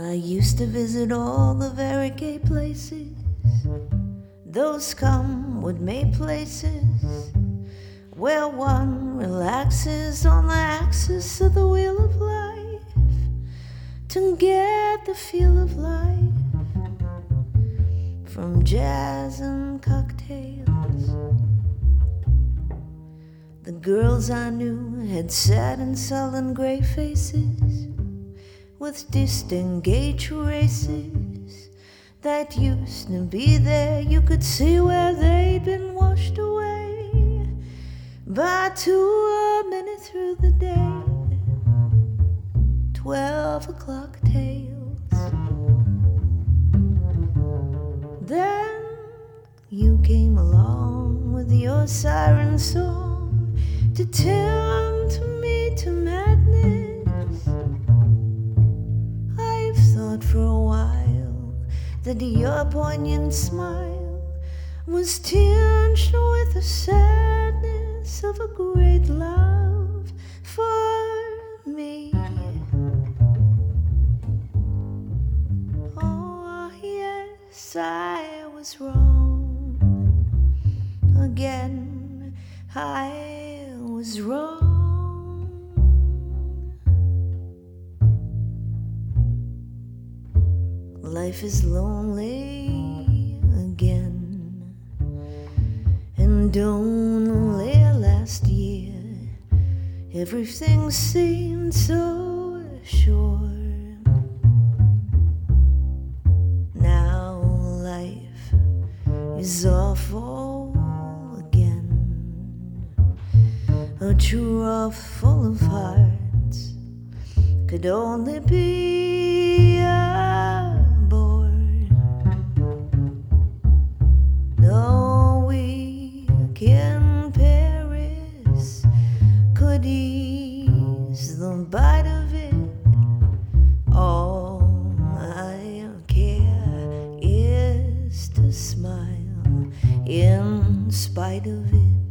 I used to visit all the very gay places, those scum would make places where one relaxes on the axis of the wheel of life to get the feel of life from jazz and cocktails. The girls I knew had sad and sullen gray faces with disengaged races that used to be there. You could see where they'd been washed away by 2 a minute through the day. 12 o'clock tales. Then you came along with your siren song to tempt me to madness. I've thought for a while that your poignant smile was tinged with the sadness of a great love for me. Oh, yes, I was wrong. Again, I was wrong. Life is lonely again, and only last year everything seemed so sure. Now life is awful again, a trough full of hearts could only be a bore. No week in Paris could ease the bite of it. All I care is to smile in spite of it.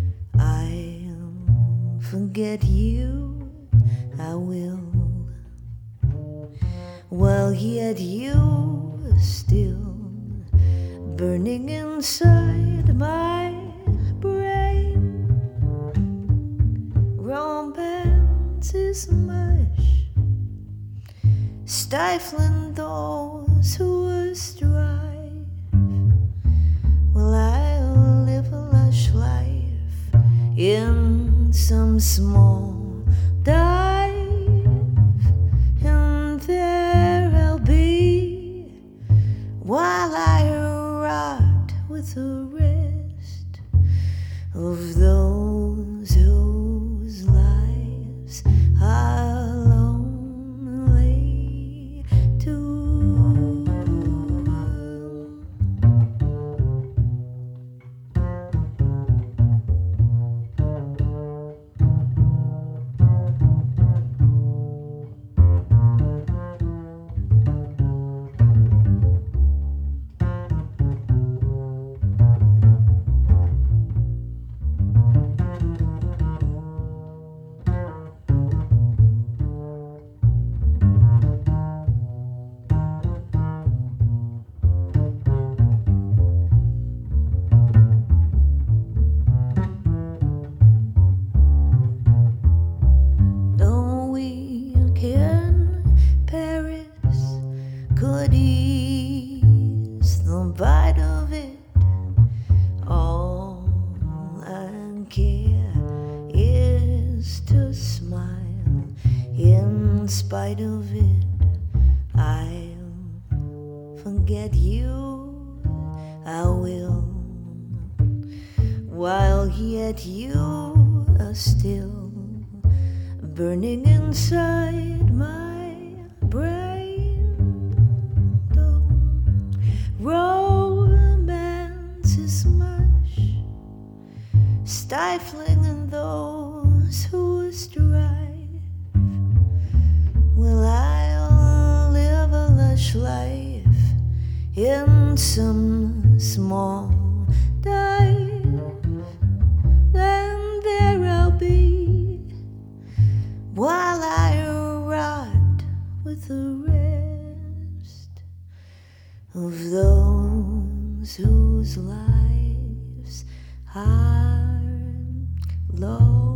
I'll forget you, I will, while yet you are still burning inside my brain. Romance is mush, stifling those who strive. Well, I'll live a lush life in some small dive, and there I'll be while I rot with the rest of those whose lives are lonely too. Could ease the bite of it. All I care is to smile in spite of it. I'll forget you, I will, while yet you are still burning inside my brain. Romance is mush, stifling in those who strive. Well, I'll live a lush life in some small dive, then there I'll be while I rot with the rest. whose lives are low.